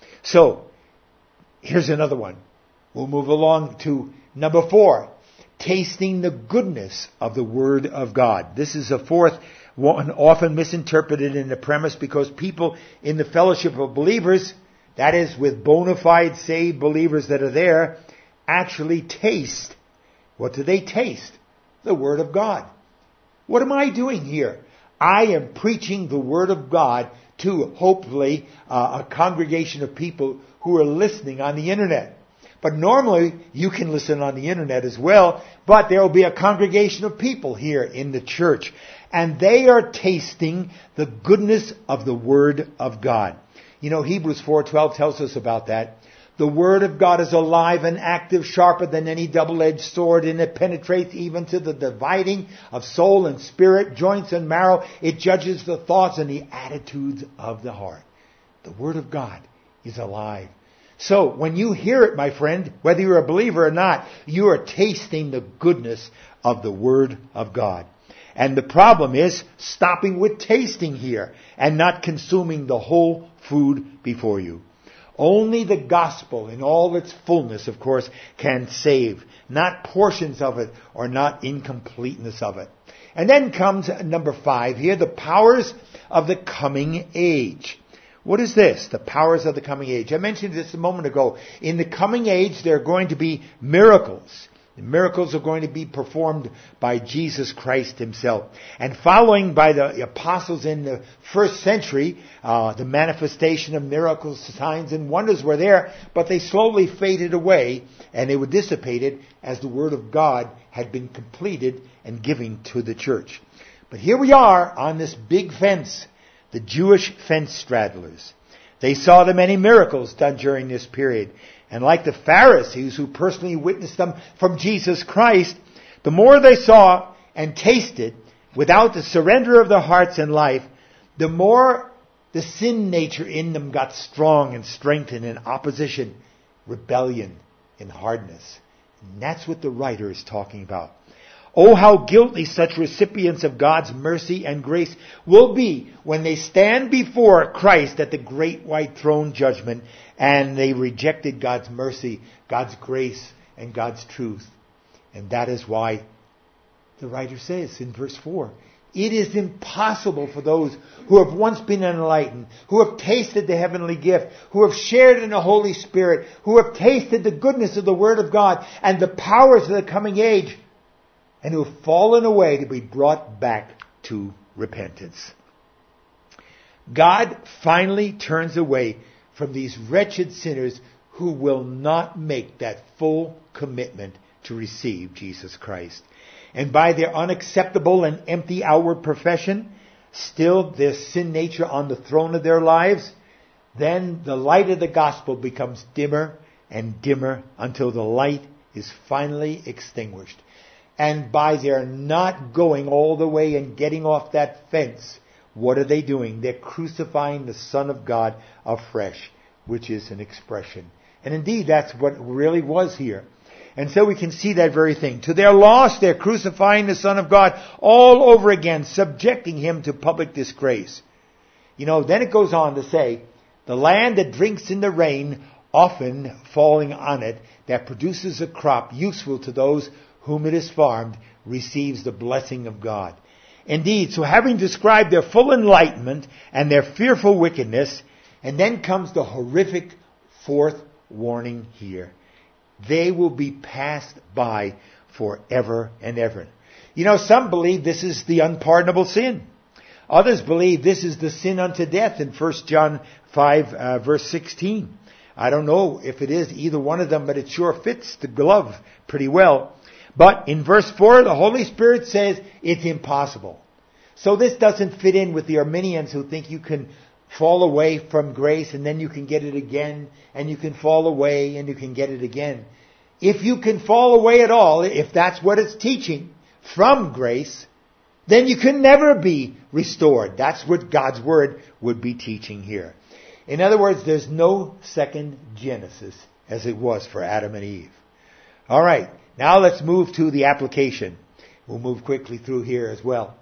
So, here's another one. We'll move along to number 4, tasting the goodness of the Word of God. This is a fourth one, often misinterpreted in the premise because people in the fellowship of believers, that is with bona fide saved believers that are there, actually taste. What do they taste? The Word of God. What am I doing here? I am preaching the Word of God to hopefully a congregation of people who are listening on the internet. But normally you can listen on the internet as well, but there will be a congregation of people here in the church. And they are tasting the goodness of the Word of God. You know, Hebrews 4:12 tells us about that. The Word of God is alive and active, sharper than any double-edged sword, and it penetrates even to the dividing of soul and spirit, joints and marrow. It judges the thoughts and the attitudes of the heart. The Word of God is alive. So, when you hear it, my friend, whether you're a believer or not, you are tasting the goodness of the Word of God. And the problem is stopping with tasting here and not consuming the whole food before you. Only the gospel in all its fullness, of course, can save, not portions of it or not incompleteness of it. And then comes number 5 here, the powers of the coming age. What is this? The powers of the coming age. I mentioned this a moment ago. In the coming age, there are going to be miracles. The miracles are going to be performed by Jesus Christ himself. And following by the apostles in the first century, the manifestation of miracles, signs, and wonders were there, but they slowly faded away and they were dissipated as the Word of God had been completed and given to the church. But here we are on this big fence, the Jewish fence straddlers. They saw the many miracles done during this period. And like the Pharisees who personally witnessed them from Jesus Christ, the more they saw and tasted without the surrender of their hearts and life, the more the sin nature in them got strong and strengthened in opposition, rebellion, and hardness. And that's what the writer is talking about. Oh, how guilty such recipients of God's mercy and grace will be when they stand before Christ at the great white throne judgment and they rejected God's mercy, God's grace, and God's truth. And that is why the writer says in verse 4, it is impossible for those who have once been enlightened, who have tasted the heavenly gift, who have shared in the Holy Spirit, who have tasted the goodness of the Word of God and the powers of the coming age, and who have fallen away to be brought back to repentance. God finally turns away from these wretched sinners who will not make that full commitment to receive Jesus Christ. And by their unacceptable and empty outward profession, still their sin nature on the throne of their lives, then the light of the gospel becomes dimmer and dimmer until the light is finally extinguished. And by their not going all the way and getting off that fence, what are they doing? They're crucifying the Son of God afresh, which is an expression. And indeed, that's what really was here. And so we can see that very thing. To their loss, they're crucifying the Son of God all over again, subjecting him to public disgrace. You know, then it goes on to say, the land that drinks in the rain, often falling on it, that produces a crop useful to those whom it is farmed, receives the blessing of God. Indeed, so having described their full enlightenment and their fearful wickedness, and then comes the horrific fourth warning here. They will be passed by forever and ever. You know, some believe this is the unpardonable sin. Others believe this is the sin unto death in 1 John 5 verse 16. I don't know if it is either one of them, but it sure fits the glove pretty well. But in verse 4, the Holy Spirit says it's impossible. So this doesn't fit in with the Arminians who think you can fall away from grace and then you can get it again, and you can fall away and you can get it again. If you can fall away at all, if that's what it's teaching from grace, then you can never be restored. That's what God's Word would be teaching here. In other words, there's no second Genesis as it was for Adam and Eve. All right, now let's move to the application. We'll move quickly through here as well.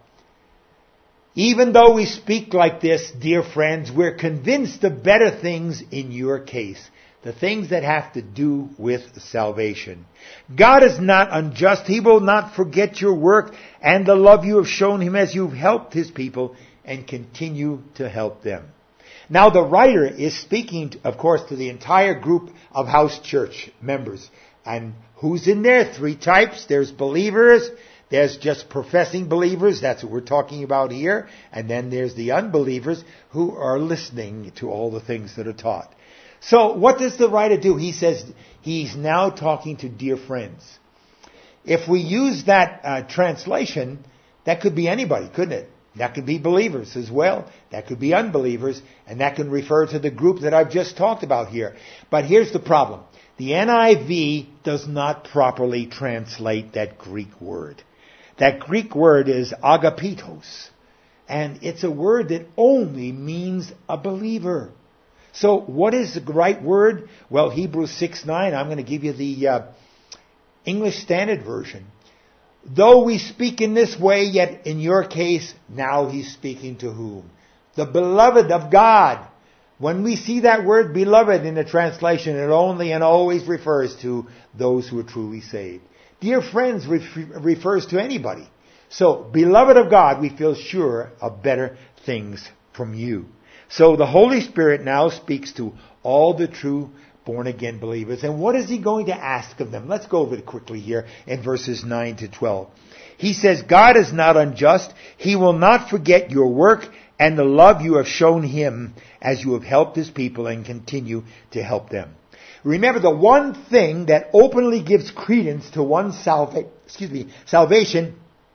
Even though we speak like this, dear friends, we're convinced of better things in your case. The things that have to do with salvation. God is not unjust. He will not forget your work and the love you have shown Him as you've helped His people and continue to help them. Now the writer is speaking, of course, to the entire group of house church members. And who's in there? 3 types. There's believers. There's just professing believers. That's what we're talking about here. And then there's the unbelievers who are listening to all the things that are taught. So what does the writer do? He says he's now talking to dear friends. If we use that translation, that could be anybody, couldn't it? That could be believers as well. That could be unbelievers. And that can refer to the group that I've just talked about here. But here's the problem. The NIV does not properly translate that Greek word. That Greek word is agapitos. And it's a word that only means a believer. So what is the right word? Well, Hebrews 6:9, I'm going to give you the English Standard Version. Though we speak in this way, yet in your case, now he's speaking to whom? The beloved of God. When we see that word beloved in the translation, it only and always refers to those who are truly saved. Dear friends refers to anybody. So, beloved of God, we feel sure of better things from you. So the Holy Spirit now speaks to all the true born-again believers. And what is He going to ask of them? Let's go over it quickly here in verses 9 to 12. He says, God is not unjust. He will not forget your work and the love you have shown Him as you have helped His people and continue to help them. Remember, the one thing that openly gives credence to one's salvation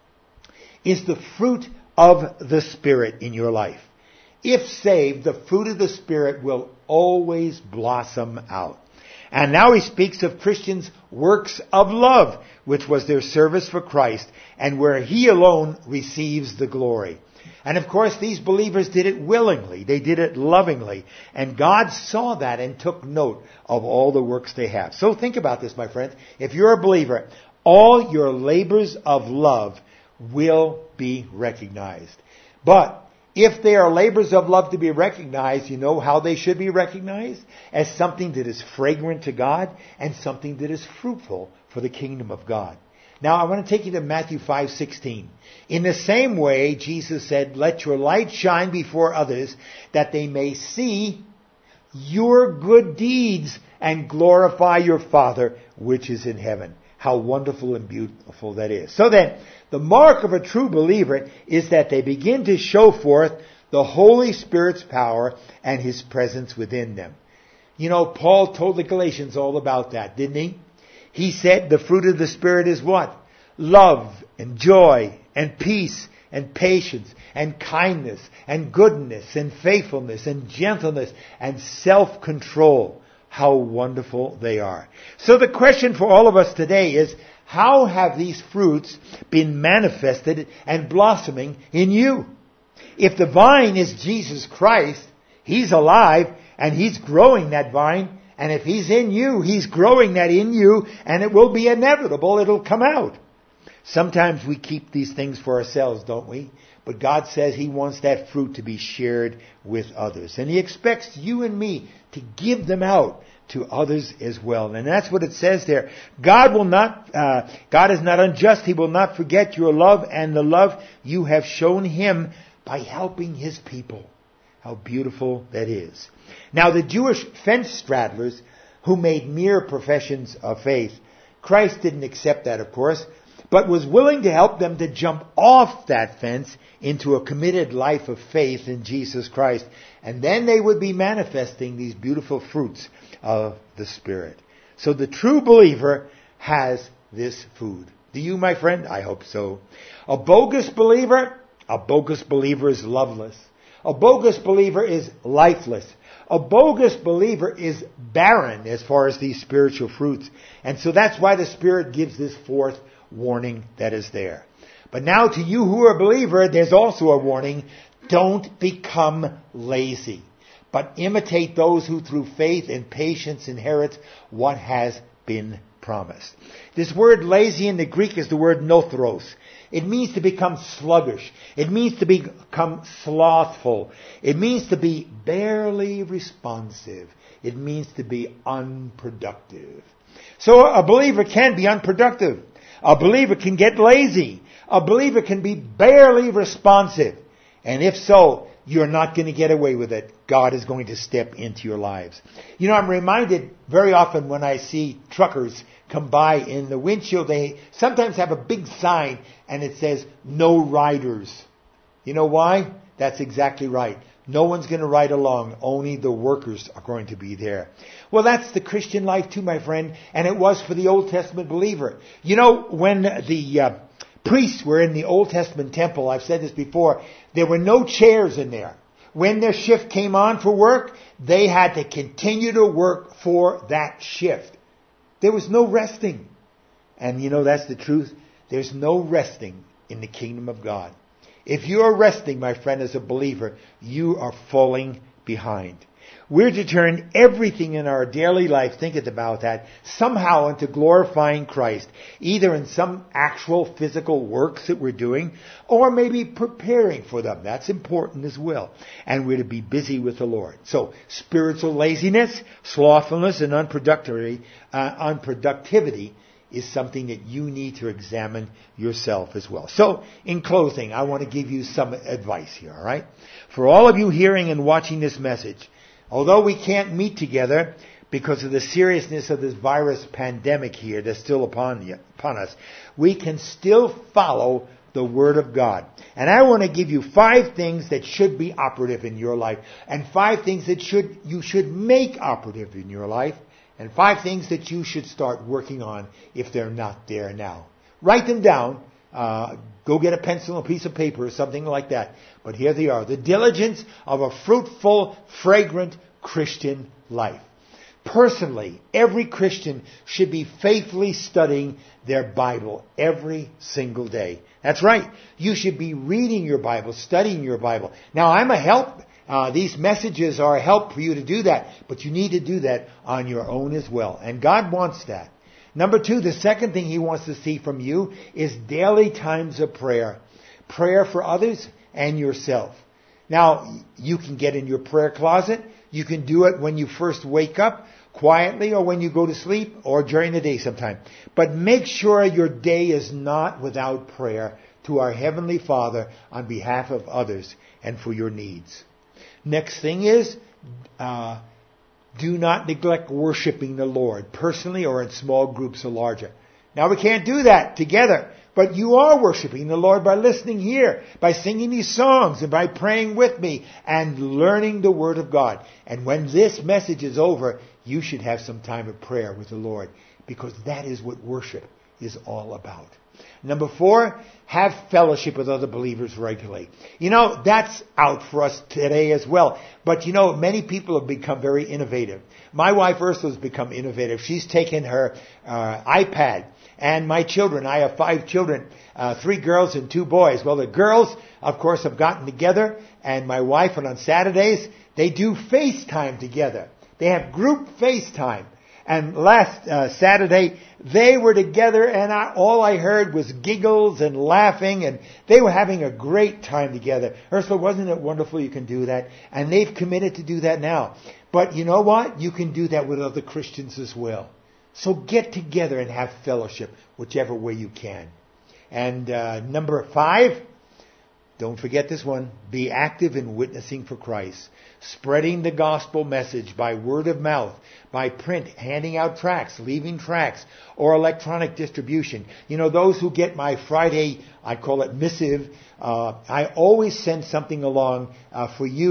is the fruit of the Spirit in your life. If saved, the fruit of the Spirit will always blossom out. And now he speaks of Christians' works of love, which was their service for Christ, and where He alone receives the glory. And of course, these believers did it willingly. They did it lovingly. And God saw that and took note of all the works they have. So think about this, my friends. If you're a believer, all your labors of love will be recognized. But if they are labors of love to be recognized, you know how they should be recognized? As something that is fragrant to God and something that is fruitful for the kingdom of God. Now, I want to take you to Matthew 5:16. In the same way, Jesus said, let your light shine before others that they may see your good deeds and glorify your Father which is in heaven. How wonderful and beautiful that is. So then, the mark of a true believer is that they begin to show forth the Holy Spirit's power and His presence within them. You know, Paul told the Galatians all about that, didn't he? He said the fruit of the Spirit is what? Love and joy and peace and patience and kindness and goodness and faithfulness and gentleness and self-control. How wonderful they are. So the question for all of us today is, how have these fruits been manifested and blossoming in you? If the vine is Jesus Christ, He's alive and He's growing that vine. And if He's in you, He's growing that in you, and it will be inevitable. It'll come out. Sometimes we keep these things for ourselves, don't we? But God says He wants that fruit to be shared with others. And He expects you and me to give them out to others as well. And that's what it says there. God is not unjust. He will not forget your love and the love you have shown Him by helping His people. How beautiful that is. Now the Jewish fence straddlers who made mere professions of faith, Christ didn't accept that, of course, but was willing to help them to jump off that fence into a committed life of faith in Jesus Christ. And then they would be manifesting these beautiful fruits of the Spirit. So the true believer has this food, Do you, my friend? I hope so. A bogus believer is loveless. A bogus believer is lifeless. A bogus believer is barren as far as these spiritual fruits. And so that's why the Spirit gives this fourth warning that is there. But now to you who are a believer, there's also a warning. Don't become lazy, but imitate those who through faith and patience inherit what has been promised. This word lazy in the Greek is the word nothros. It means to become sluggish. It means to become slothful. It means to be barely responsive. It means to be unproductive. So a believer can be unproductive. A believer can get lazy. A believer can be barely responsive. And if so, you're not going to get away with it. God is going to step into your lives. You know, I'm reminded very often when I see truckers come by in the windshield, they sometimes have a big sign and it says, no riders. You know why? That's exactly right. No one's going to ride along. Only the workers are going to be there. Well, that's the Christian life too, my friend. And it was for the Old Testament believer. You know, when the priests were in the Old Testament temple, I've said this before, there were no chairs in there. When their shift came on for work, they had to continue to work for that shift. There was no resting. And you know, that's the truth. There's no resting in the kingdom of God. If you're resting, my friend, as a believer, you are falling behind. We're to turn everything in our daily life, think about that, somehow into glorifying Christ, either in some actual physical works that we're doing, or maybe preparing for them. That's important as well. And we're to be busy with the Lord. So, spiritual laziness, slothfulness, and unproductivity is something that you need to examine yourself as well. So, in closing, I want to give you some advice here, all right? For all of you hearing and watching this message, although we can't meet together because of the seriousness of this virus pandemic here that's still upon us, we can still follow the Word of God. And I want to give you 5 things that should be operative in your life, and 5 things that you should make operative in your life, and 5 things that you should start working on if they're not there now. Write them down. Go get a pencil and a piece of paper or something like that. But here they are. The diligence of a fruitful, fragrant Christian life. Personally, every Christian should be faithfully studying their Bible every single day. That's right. You should be reading your Bible, studying your Bible. Now, I'm a help. These messages are a help for you to do that. But you need to do that on your own as well. And God wants that. Number 2, the second thing He wants to see from you is daily times of prayer. Prayer for others and yourself. Now, you can get in your prayer closet. You can do it when you first wake up, quietly, or when you go to sleep, or during the day sometime. But make sure your day is not without prayer to our Heavenly Father on behalf of others and for your needs. Next thing is, do not neglect worshiping the Lord, personally or in small groups or larger. Now, we can't do that together, but you are worshiping the Lord by listening here, by singing these songs, and by praying with me, and learning the Word of God. And when this message is over, you should have some time of prayer with the Lord, because that is what worship is all about. Number 4, have fellowship with other believers regularly. You know, that's out for us today as well. But you know, many people have become very innovative. My wife Ursula's become innovative. She's taken her iPad, and my children, I have 5 children, 3 girls and 2 boys. Well, the girls, of course, have gotten together, and my wife, and on Saturdays, they do FaceTime together. They have group FaceTime. And last Saturday, they were together, and all I heard was giggles and laughing, and they were having a great time together. Ursula, wasn't it wonderful you can do that? And they've committed to do that now. But you know what? You can do that with other Christians as well. So get together and have fellowship, whichever way you can. And number 5, don't forget this one. Be active in witnessing for Christ. Spreading the gospel message by word of mouth, by print, handing out tracts, leaving tracts, or electronic distribution. You know, those who get my Friday, I call it missive, I always send something along for you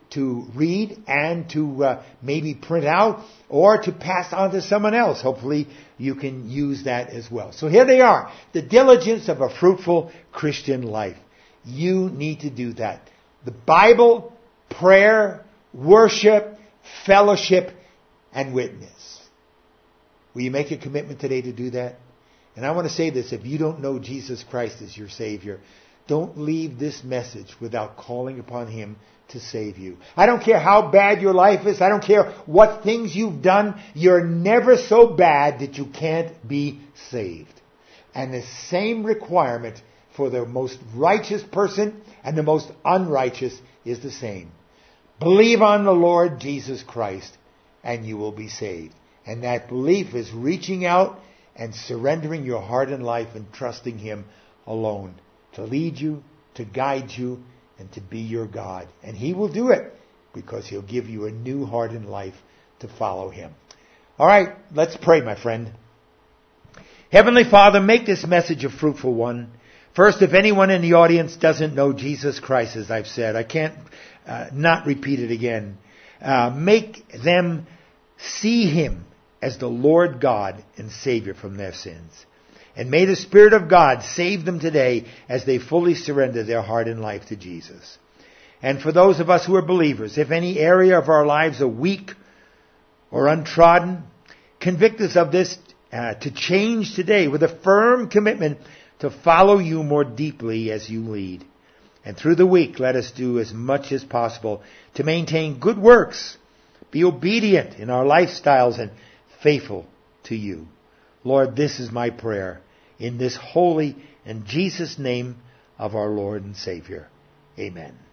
to read and to maybe print out or to pass on to someone else. Hopefully you can use that as well. So here they are, the diligence of a fruitful Christian life. You need to do that. The Bible, prayer, worship, fellowship, and witness. Will you make a commitment today to do that? And I want to say this, if you don't know Jesus Christ as your Savior, don't leave this message without calling upon Him to save you. I don't care how bad your life is. I don't care what things you've done. You're never so bad that you can't be saved. And the same requirement for the most righteous person and the most unrighteous is the same. Believe on the Lord Jesus Christ and you will be saved. And that belief is reaching out and surrendering your heart and life and trusting Him alone to lead you, to guide you, and to be your God. And He will do it because He'll give you a new heart and life to follow Him. All right, let's pray, my friend. Heavenly Father, make this message a fruitful one. First, if anyone in the audience doesn't know Jesus Christ, as I've said, I can't not repeat it again. Make them see Him as the Lord God and Savior from their sins. And may the Spirit of God save them today as they fully surrender their heart and life to Jesus. And for those of us who are believers, if any area of our lives are weak or untrodden, convict us of this to change today with a firm commitment to follow You more deeply as You lead. And through the week, let us do as much as possible to maintain good works, be obedient in our lifestyles, and faithful to You. Lord, this is my prayer in this holy and Jesus name of our Lord and Savior. Amen.